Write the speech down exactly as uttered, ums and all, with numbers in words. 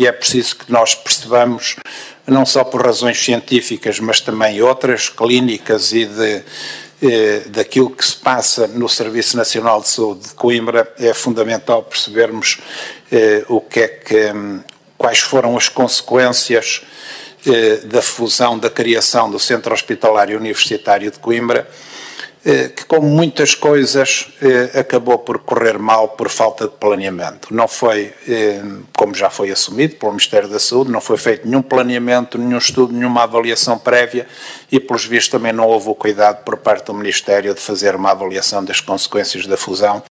e é preciso que nós percebamos, não só por razões científicas, mas também outras, clínicas e de, eh, daquilo que se passa no Serviço Nacional de Saúde de Coimbra, é fundamental percebermos eh, o que é que, quais foram as consequências eh, da fusão, da criação do Centro Hospitalar e Universitário de Coimbra, que, como muitas coisas, acabou por correr mal por falta de planeamento. Não foi, como já foi assumido pelo Ministério da Saúde, não foi feito nenhum planeamento, nenhum estudo, nenhuma avaliação prévia e, pelos vistos, também não houve o cuidado por parte do Ministério de fazer uma avaliação das consequências da fusão.